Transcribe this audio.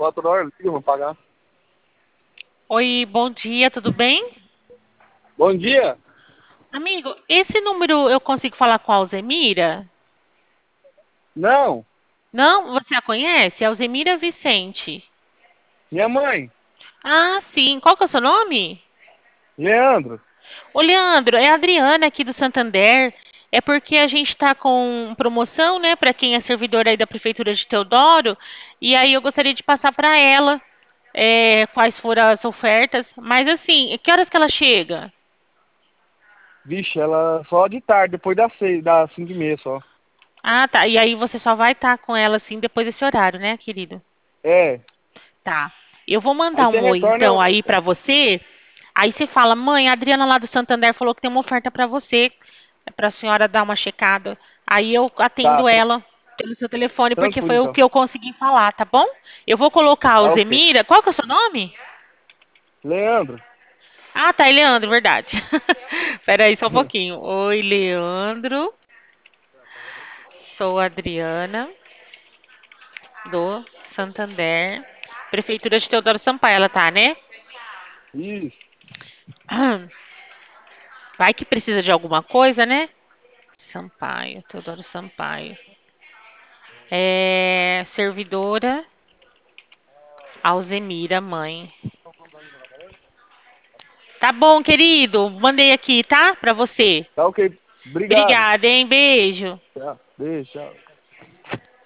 toda hora liga, vou pagar. Oi, bom dia, tudo bem? Bom dia? Amigo, esse número eu consigo falar com a Alzemira? Não, Não, você a conhece? Alzemira Vicente. minha mãe. Ah, sim. Qual que é o seu nome? Leandro. Ô, Leandro, é a Adriana aqui do Santander. É porque a gente está com promoção, né, para quem é servidor aí da Prefeitura de Teodoro. E aí eu gostaria de passar para ela quais foram as ofertas. Mas assim, que horas que ela chega? Vixe, ela só de tarde, depois das 6, das 5h30 só. Ah, tá. E aí você só vai estar com ela assim depois desse horário, né, querido? É. Tá. Eu vou Aí mandar você um oi retorna, então aí pra você. Aí você fala: "Mãe, a Adriana lá do Santander falou que tem uma oferta pra você, pra senhora dar uma checada". Aí eu tá, atendo ela pelo seu telefone porque tranquilo foi o então. que eu consegui falar, tá bom? Eu vou colocar o Tá ok. Zemira. Qual que é o seu nome? Leandro. Ah, tá, é Leandro, verdade. Espera aí só um pouquinho. Oi, Leandro. Sou a Adriana do Santander. Prefeitura de Teodoro Sampaio, ela tá, né? Isso. Vai que precisa de alguma coisa, né? Sampaio, Teodoro Sampaio. É servidora Alzemira, mãe. Tá bom, querido. Mandei aqui, tá? Pra você. Tá ok. Obrigado. Obrigada, hein? Beijo. Tchau. Beijo, tchau.